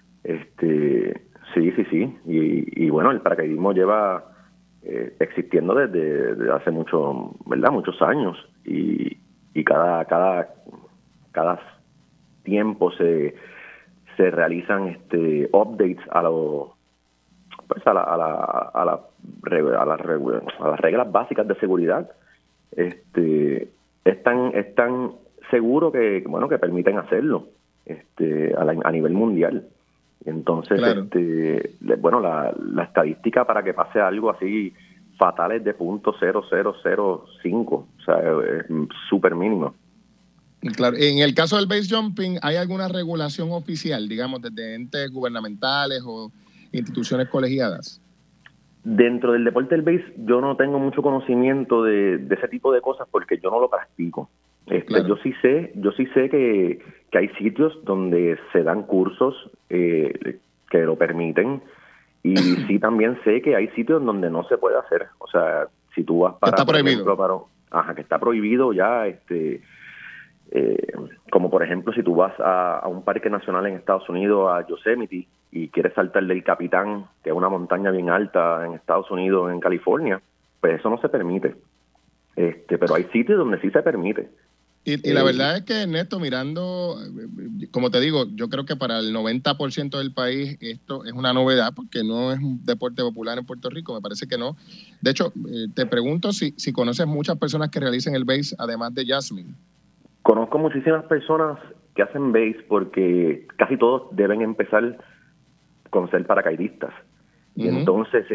Sí. Y bueno, el paracaidismo lleva existiendo desde hace muchos años. Y cada tiempo se realizan updates a las reglas básicas de seguridad. Es tan seguro que permiten hacerlo a nivel mundial. Entonces, claro. La estadística para que pase algo así fatal es de 0.0005, o sea, es súper mínimo. Claro. En el caso del base jumping, ¿hay alguna regulación oficial, digamos, desde entes gubernamentales o instituciones colegiadas? Dentro del deporte del base, yo no tengo mucho conocimiento de ese tipo de cosas porque yo no lo practico. Claro. Yo sí sé que hay sitios donde se dan cursos que lo permiten y sí también sé que hay sitios donde no se puede hacer. O sea, si tú vas para... Está prohibido. Que está prohibido ya, como por ejemplo si tú vas a un parque nacional en Estados Unidos, a Yosemite, y quieres saltar del Capitán, que es una montaña bien alta en Estados Unidos, en California, pues eso no se permite. Pero hay sitios donde sí se permite. Y la verdad es que, Ernesto, mirando, como te digo, yo creo que para el 90% del país esto es una novedad porque no es un deporte popular en Puerto Rico, me parece que no. De hecho, te pregunto si conoces muchas personas que realicen el base, además de Jasmine. Conozco muchísimas personas que hacen base porque casi todos deben empezar con ser paracaidistas. Y entonces,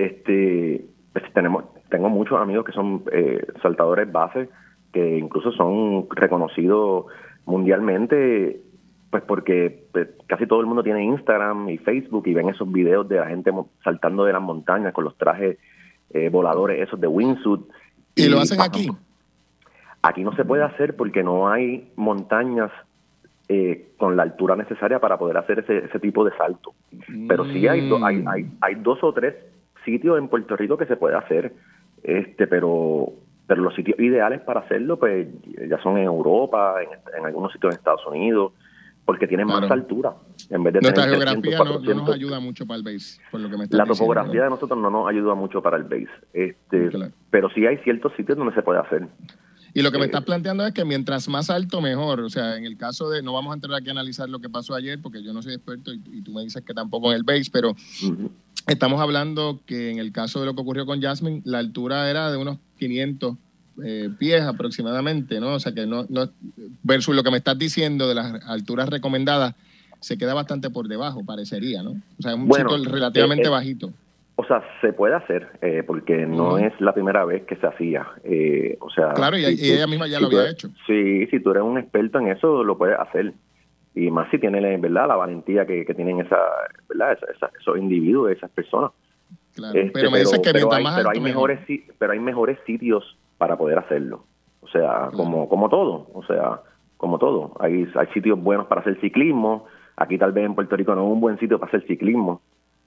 tengo muchos amigos que son saltadores base, que incluso son reconocidos mundialmente, pues porque casi todo el mundo tiene Instagram y Facebook y ven esos videos de la gente saltando de las montañas con los trajes voladores esos de wingsuit. ¿Y lo hacen aquí? Aquí no se puede hacer porque no hay montañas con la altura necesaria para poder hacer ese tipo de salto. Pero sí hay 2 o 3 sitios en Puerto Rico que se puede hacer, pero los sitios ideales para hacerlo pues ya son en Europa, en algunos sitios en Estados Unidos, porque tienen más altura. En vez de nuestra geografía no nos ayuda mucho para el base, por lo que me estás diciendo. La topografía de nosotros no nos ayuda mucho para el base, claro. Pero sí hay ciertos sitios donde se puede hacer. Y lo que me estás planteando es que mientras más alto, mejor. O sea, en el caso de... No vamos a entrar aquí a analizar lo que pasó ayer, porque yo no soy experto y tú me dices que tampoco en el base, pero estamos hablando que en el caso de lo que ocurrió con Jasmine, la altura era de unos 500 pies aproximadamente, ¿no? O sea, que no versus lo que me estás diciendo de las alturas recomendadas, se queda bastante por debajo, parecería, ¿no? O sea, es un sitio relativamente bajito. O sea, se puede hacer, porque no es la primera vez que se hacía. O sea, claro, y ella misma ya lo había hecho. Sí, si tú eres un experto en eso, lo puedes hacer. Y más si tienes, ¿verdad?, la valentía que tienen esos individuos, esas personas. Claro, pero me dices que mientras más alto, pero hay mejores sitios para poder hacerlo. O sea, claro. como todo. O sea, como todo. Hay sitios buenos para hacer ciclismo. Aquí tal vez en Puerto Rico no es un buen sitio para hacer ciclismo.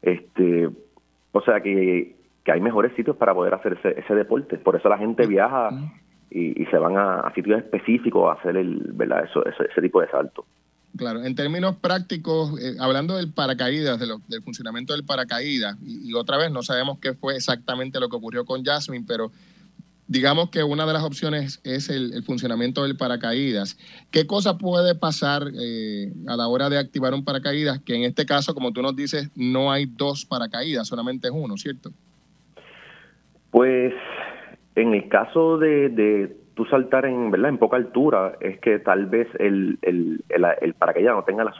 O sea que hay mejores sitios para poder hacer ese deporte. Por eso la gente viaja y se van a sitios específicos a hacer ese tipo de salto. Claro, en términos prácticos, hablando del paracaídas, del funcionamiento del paracaídas, y otra vez no sabemos qué fue exactamente lo que ocurrió con Jasmine, pero digamos que una de las opciones es el funcionamiento del paracaídas. ¿Qué cosa puede pasar a la hora de activar un paracaídas? Que en este caso, como tú nos dices, no hay dos paracaídas, solamente es uno, ¿cierto? Pues en el caso de tú saltar en poca altura, es que tal vez el paracaídas no tenga la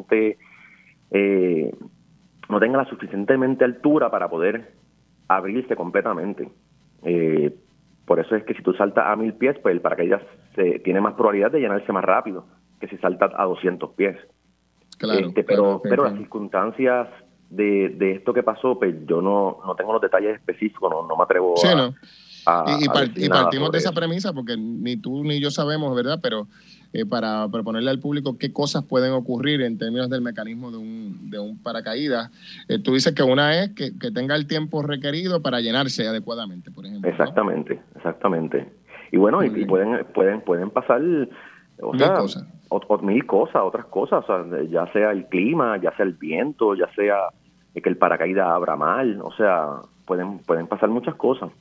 suficientemente altura para poder abrirse completamente. Por eso es que si tú saltas a 1000 pies, pues el paracaídas tiene más probabilidad de llenarse más rápido que si saltas a 200 pies. Claro, pero las circunstancias de esto que pasó, pues yo no tengo los detalles específicos, no me atrevo y partimos de esa premisa, porque ni tú ni yo sabemos, ¿verdad? Pero para proponerle al público qué cosas pueden ocurrir en términos del mecanismo de un paracaídas. Tú dices que una es que tenga el tiempo requerido para llenarse adecuadamente, por ejemplo. Exactamente. Y bueno, y pueden pasar mil cosas, otras cosas, o sea, ya sea el clima, ya sea el viento, ya sea que el paracaídas abra mal, o sea, pueden pasar muchas cosas.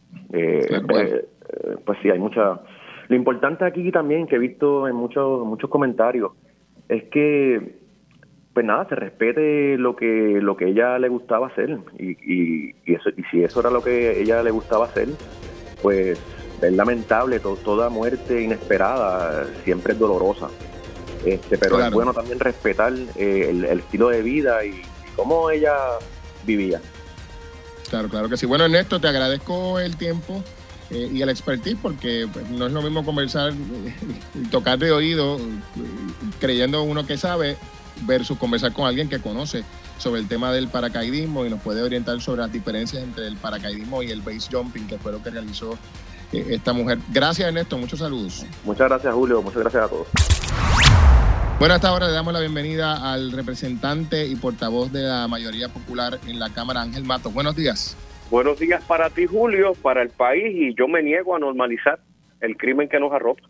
Pues sí, hay mucha. Lo importante aquí también, que he visto en muchos comentarios, es que pues nada, se respete lo que ella le gustaba hacer, y si eso era lo que ella le gustaba hacer, pues es lamentable. Toda muerte inesperada siempre es dolorosa, pero claro, es bueno también respetar el estilo de vida y cómo ella vivía. Claro que sí. Bueno, Ernesto, te agradezco el tiempo y el expertise, porque pues, no es lo mismo conversar y tocar de oído creyendo uno que sabe versus conversar con alguien que conoce sobre el tema del paracaidismo y nos puede orientar sobre las diferencias entre el paracaidismo y el base jumping, que fue lo que realizó esta mujer. Gracias, Ernesto. Muchos saludos. Muchas gracias, Julio. Muchas gracias a todos. Bueno, hasta ahora le damos la bienvenida al representante y portavoz de la mayoría popular en la Cámara, Ángel Matos. Buenos días. Buenos días para ti, Julio, para el país, y yo me niego a normalizar el crimen que nos arropa.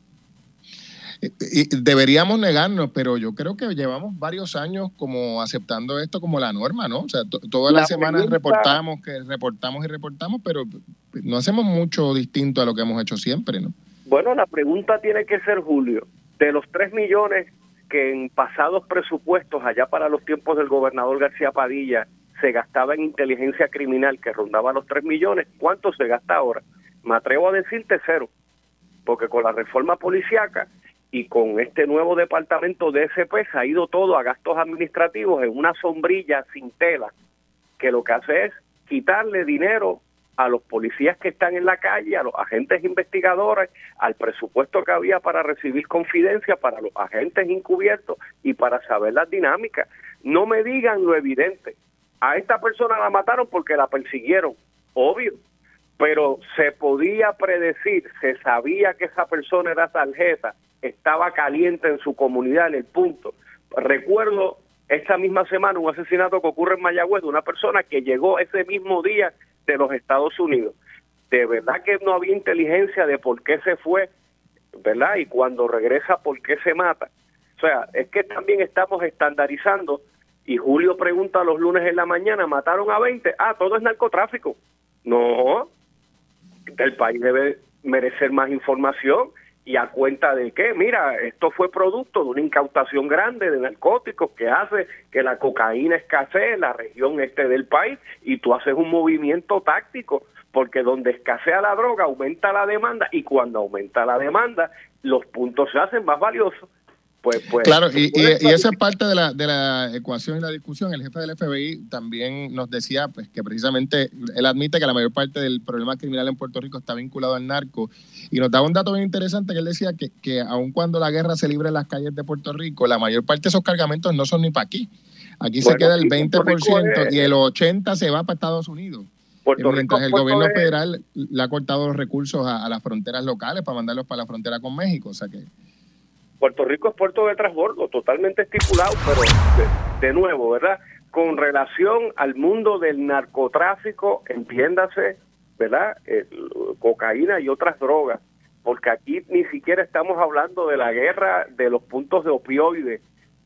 Y deberíamos negarnos, pero yo creo que llevamos varios años como aceptando esto como la norma, ¿no? O sea, todas las semanas reportamos, pero no hacemos mucho distinto a lo que hemos hecho siempre, ¿no? Bueno, la pregunta tiene que ser, Julio, de los 3 millones que en pasados presupuestos, allá para los tiempos del gobernador García Padilla, se gastaba en inteligencia criminal, que rondaba los 3 millones, ¿cuánto se gasta ahora? Me atrevo a decirte 0, porque con la reforma policíaca y con este nuevo departamento de SP se ha ido todo a gastos administrativos en una sombrilla sin tela, que lo que hace es quitarle dinero a los policías que están en la calle, a los agentes investigadores, al presupuesto que había para recibir confidencia, para los agentes encubiertos y para saber las dinámicas. No me digan lo evidente. A esta persona la mataron porque la persiguieron, obvio, pero se podía predecir, se sabía que esa persona era tarjeta, estaba caliente en su comunidad, en el punto. Recuerdo esta misma semana un asesinato que ocurre en Mayagüez de una persona que llegó ese mismo día de los Estados Unidos. De verdad que no había inteligencia de por qué se fue, ¿verdad? Y cuando regresa, ¿por qué se mata? O sea, es que también estamos estandarizando, y Julio pregunta los lunes en la mañana, ¿mataron a 20? Todo es narcotráfico. No, el país debe merecer más información. ¿Y a cuenta de qué? Mira, esto fue producto de una incautación grande de narcóticos que hace que la cocaína escasee en la región este del país, y tú haces un movimiento táctico, porque donde escasea la droga aumenta la demanda, y cuando aumenta la demanda los puntos se hacen más valiosos. Pues claro, y esa es parte de la ecuación y la discusión. El jefe del FBI también nos decía pues que precisamente él admite que la mayor parte del problema criminal en Puerto Rico está vinculado al narco, y nos daba un dato bien interesante que él decía que aun cuando la guerra se libre en las calles de Puerto Rico, la mayor parte de esos cargamentos no son ni para aquí. Aquí se queda el 20% y el 80% se va para Estados Unidos. Mientras el gobierno federal le ha cortado los recursos a las fronteras locales para mandarlos para la frontera con México, o sea que Puerto Rico es puerto de transbordo, totalmente estipulado, pero de nuevo, ¿verdad? Con relación al mundo del narcotráfico, entiéndase, ¿verdad? Cocaína y otras drogas, porque aquí ni siquiera estamos hablando de la guerra de los puntos de opioides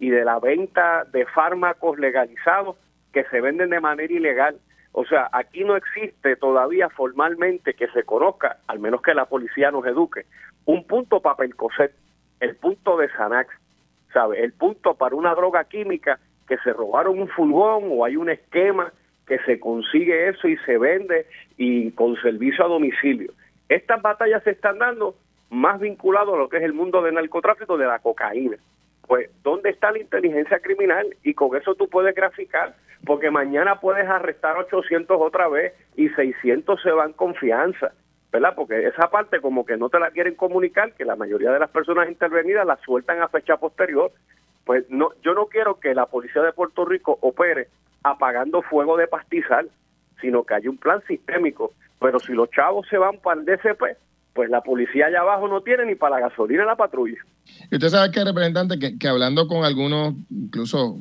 y de la venta de fármacos legalizados que se venden de manera ilegal. O sea, aquí no existe todavía formalmente que se conozca, al menos que la policía nos eduque, un punto para Percocet, el punto de Xanax, ¿sabe? El punto para una droga química que se robaron un furgón o hay un esquema que se consigue eso y se vende y con servicio a domicilio. Estas batallas se están dando más vinculadas a lo que es el mundo del narcotráfico, de la cocaína. Pues, ¿dónde está la inteligencia criminal? Y con eso tú puedes graficar, porque mañana puedes arrestar 800 otra vez y 600 se van con fianza, ¿verdad? Porque esa parte como que no te la quieren comunicar, que la mayoría de las personas intervenidas la sueltan a fecha posterior. Pues no, yo no quiero que la policía de Puerto Rico opere apagando fuego de pastizal, sino que haya un plan sistémico. Pero si los chavos se van para el DCP, pues la policía allá abajo no tiene ni para la gasolina la patrulla. Y usted sabe que, representante, que hablando con algunos, incluso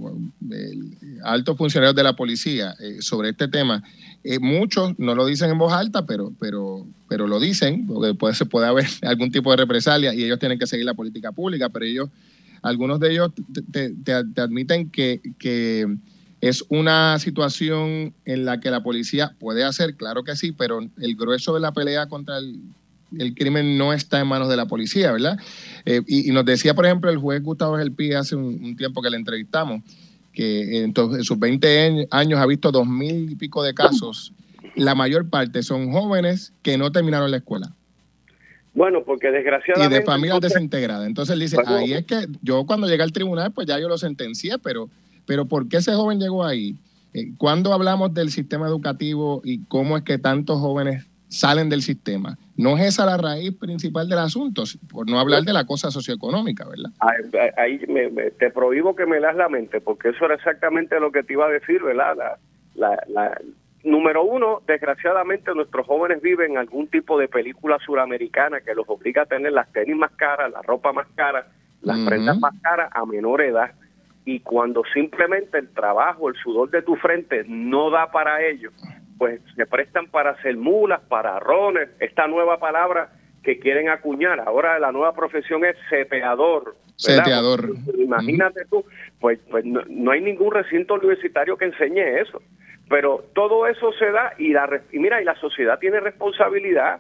altos funcionarios de la policía sobre este tema, muchos no lo dicen en voz alta, pero lo dicen, porque se puede haber algún tipo de represalia y ellos tienen que seguir la política pública, pero algunos de ellos te admiten que es una situación en la que la policía puede hacer, claro que sí, pero el grueso de la pelea contra el crimen no está en manos de la policía, ¿verdad? Y nos decía, por ejemplo, el juez Gustavo Gelpi hace un tiempo que le entrevistamos, que en sus 20 años ha visto 2,000 y pico de casos. La mayor parte son jóvenes que no terminaron la escuela. Bueno, porque desgraciadamente... Y de familias desintegradas. Entonces él dice, ahí es que yo cuando llegué al tribunal, pues ya yo lo sentencié, pero ¿por qué ese joven llegó ahí? Cuando hablamos del sistema educativo y cómo es que tantos jóvenes salen del sistema, no es esa la raíz principal del asunto, por no hablar de la cosa socioeconómica, ¿verdad? Ahí te prohíbo que me leas la mente, porque eso era exactamente lo que te iba a decir, ¿verdad? Número uno, desgraciadamente nuestros jóvenes viven algún tipo de película suramericana que los obliga a tener las tenis más caras, la ropa más cara, las prendas más caras a menor edad. Y cuando simplemente el trabajo, el sudor de tu frente no da para ello, pues se prestan para hacer mulas, para rones, esta nueva palabra que quieren acuñar. Ahora la nueva profesión es seteador. Seteador. Imagínate tú, pues no hay ningún recinto universitario que enseñe eso. Pero todo eso se da y mira, y la sociedad tiene responsabilidad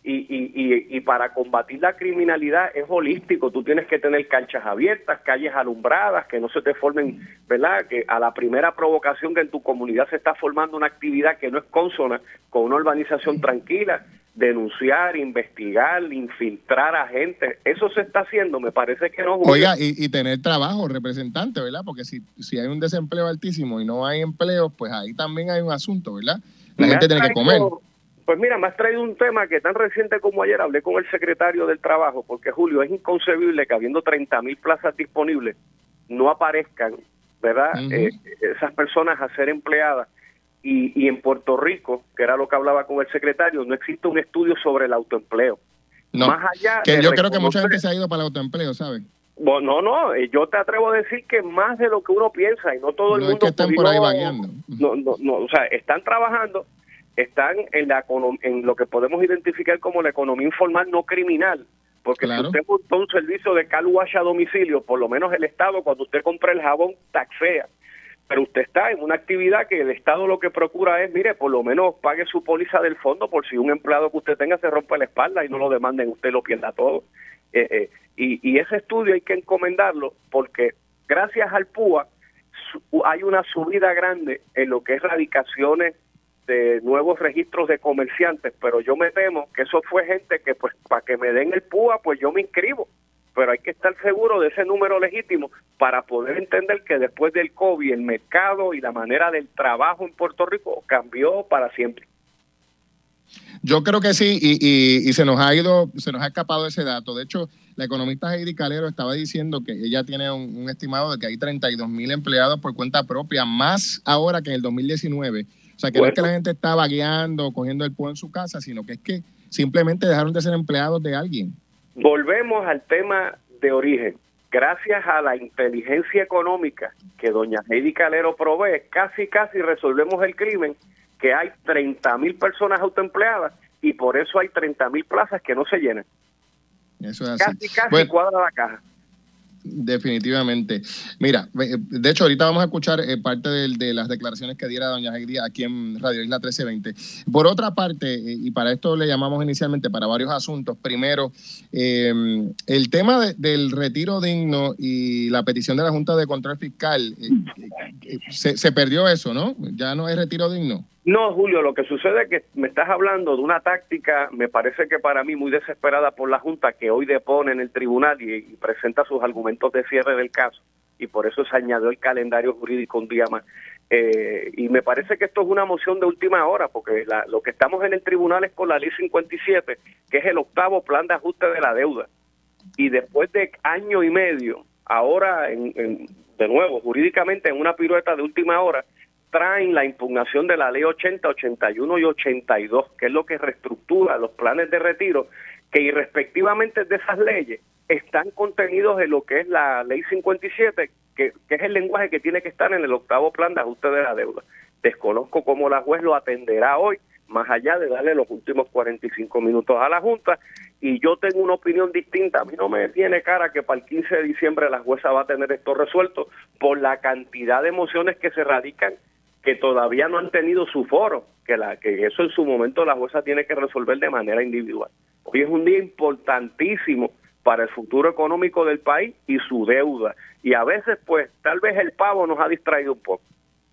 y para combatir la criminalidad es holístico. Tú tienes que tener canchas abiertas, calles alumbradas, que no se te formen, ¿verdad? Que a la primera provocación que en tu comunidad se está formando una actividad que no es consona con una urbanización tranquila, denunciar, investigar, infiltrar a gente. Eso se está haciendo, me parece que no. Oiga, y tener trabajo, representante, ¿verdad? Porque si hay un desempleo altísimo y no hay empleo, pues ahí también hay un asunto, ¿verdad? La gente tiene que comer. Pues mira, me has traído un tema que tan reciente como ayer hablé con el secretario del Trabajo, porque Julio, es inconcebible que habiendo 30,000 plazas disponibles no aparezcan, ¿verdad? Esas personas a ser empleadas. Y en Puerto Rico, que era lo que hablaba con el secretario, no existe un estudio sobre el autoempleo. No, más allá que yo creo que mucha gente se ha ido para el autoempleo, ¿sabes? Bueno, no, yo te atrevo a decir que más de lo que uno piensa, y no todo el mundo... Es que están por ahí vagueando. No, o sea, están trabajando, están en lo que podemos identificar como la economía informal no criminal, porque si usted montó un servicio de car wash a domicilio, por lo menos el Estado, cuando usted compra el jabón, taxea. Pero usted está en una actividad que el Estado lo que procura es, mire, por lo menos pague su póliza del fondo por si un empleado que usted tenga se rompe la espalda y no lo demanden, usted lo pierda todo. Y ese estudio hay que encomendarlo porque gracias al PUA hay una subida grande en lo que es radicaciones de nuevos registros de comerciantes, pero yo me temo que eso fue gente que pues para que me den el PUA pues yo me inscribo. Pero hay que estar seguro de ese número legítimo para poder entender que después del COVID el mercado y la manera del trabajo en Puerto Rico cambió para siempre. Yo creo que sí, y se nos ha escapado ese dato. De hecho, la economista Heidi Calero estaba diciendo que ella tiene un estimado de que hay 32,000 empleados por cuenta propia, más ahora que en el 2019. O sea, que no es que la gente está vagueando, cogiendo el polvo en su casa, sino que es que simplemente dejaron de ser empleados de alguien. Volvemos al tema de origen. Gracias a la inteligencia económica que doña Heidi Calero provee, casi resolvemos el crimen, que hay 30,000 personas autoempleadas y por eso hay 30,000 plazas que no se llenan. Eso es así. Casi cuadra la caja. Definitivamente. Mira, de hecho, ahorita vamos a escuchar parte de las declaraciones que diera doña Heidi aquí en Radio Isla 1320. Por otra parte, y para esto le llamamos inicialmente para varios asuntos. Primero, el tema del retiro digno y la petición de la Junta de Control Fiscal, se perdió eso, ¿no? Ya no es retiro digno. No, Julio, lo que sucede es que me estás hablando de una táctica, me parece que para mí muy desesperada por la Junta, que hoy depone en el tribunal y presenta sus argumentos de cierre del caso, y por eso se añadió el calendario jurídico un día más. Y me parece que esto es una moción de última hora, porque lo que estamos en el tribunal es con la Ley 57, que es el 8º plan de ajuste de la deuda. Y después de año y medio, ahora, de nuevo, jurídicamente en una pirueta de última hora, traen la impugnación de la ley 80, 81 y 82, que es lo que reestructura los planes de retiro, que irrespectivamente de esas leyes están contenidos en lo que es la ley 57, que es el lenguaje que tiene que estar en el 8º plan de ajuste de la deuda. Desconozco cómo la juez lo atenderá hoy, más allá de darle los últimos 45 minutos a la Junta, y yo tengo una opinión distinta. A mí no me tiene cara que para el 15 de diciembre la jueza va a tener esto resuelto por la cantidad de mociones que se radican que todavía no han tenido su foro, que eso en su momento la jueza tiene que resolver de manera individual. Hoy es un día importantísimo para el futuro económico del país y su deuda, y a veces pues tal vez el pavo nos ha distraído un poco.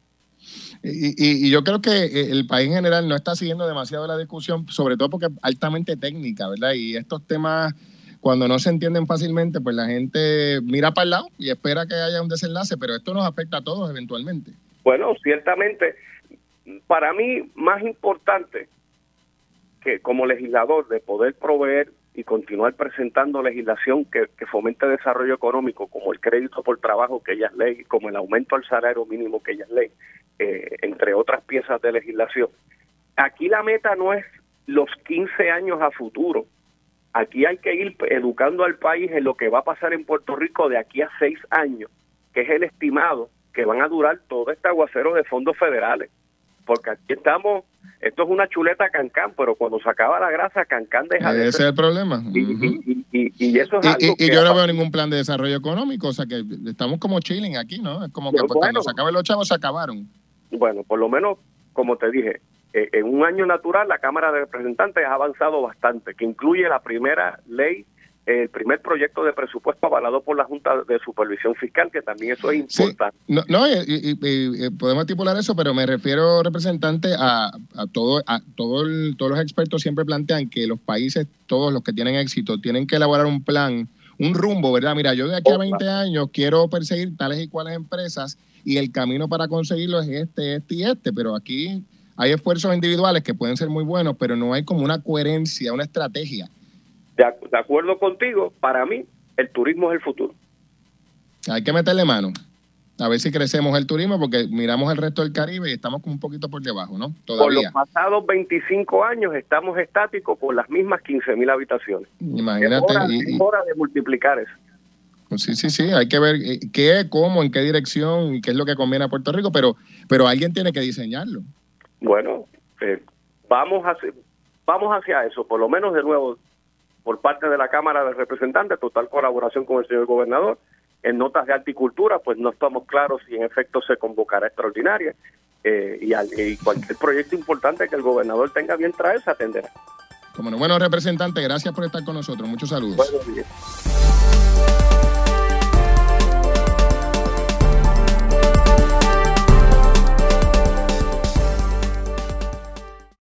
Y yo creo que el país en general no está siguiendo demasiado la discusión, sobre todo porque es altamente técnica, ¿verdad? Y estos temas, cuando no se entienden fácilmente, pues la gente mira para el lado y espera que haya un desenlace, pero esto nos afecta a todos eventualmente. Bueno, ciertamente, para mí más importante que como legislador de poder proveer y continuar presentando legislación que fomente el desarrollo económico, como el crédito por trabajo que ella es ley, como el aumento al salario mínimo que ella es ley, entre otras piezas de legislación. Aquí la meta no es los 15 años a futuro. Aquí hay que ir educando al país en lo que va a pasar en Puerto Rico de aquí a 6 años, que es el estimado que van a durar todo este aguacero de fondos federales, porque aquí estamos, esto es una chuleta Cancán, pero cuando se acaba la grasa, Cancán deja de ser. Ese es el problema. Y eso es algo y yo no veo ningún plan de desarrollo económico, o sea que estamos como chilling aquí, ¿no? Es como que pues, cuando se acaben los chavos, se acabaron. Bueno, por lo menos, como te dije, en un año natural la Cámara de Representantes ha avanzado bastante, que incluye la primera ley, el primer proyecto de presupuesto avalado por la Junta de Supervisión Fiscal, que también eso es importante. Sí, podemos estipular eso, pero me refiero, representante, a todos los expertos siempre plantean que los países, todos los que tienen éxito, tienen que elaborar un plan, un rumbo, ¿verdad? Mira, yo de aquí a 20 años quiero perseguir tales y cuales empresas y el camino para conseguirlo es este y este, pero aquí hay esfuerzos individuales que pueden ser muy buenos, pero no hay como una coherencia, una estrategia. De acuerdo contigo, para mí el turismo es el futuro. Hay que meterle mano, a ver si crecemos el turismo, porque miramos el resto del Caribe y estamos como un poquito por debajo, ¿no? Todavía. Por los pasados 25 años estamos estáticos por las mismas 15,000 habitaciones. Imagínate. Es hora de multiplicar eso. Sí, hay que ver qué, cómo, en qué dirección y qué es lo que conviene a Puerto Rico, pero alguien tiene que diseñarlo. Bueno, vamos hacia eso, por lo menos de nuevo, por parte de la Cámara de Representantes, total colaboración con el señor gobernador. En notas de Horticultura, pues no estamos claros si en efecto se convocará extraordinaria, y cualquier proyecto importante que el gobernador tenga bien traer se atenderá. Bueno, representante, gracias por estar con nosotros. Muchos saludos. Buenos días.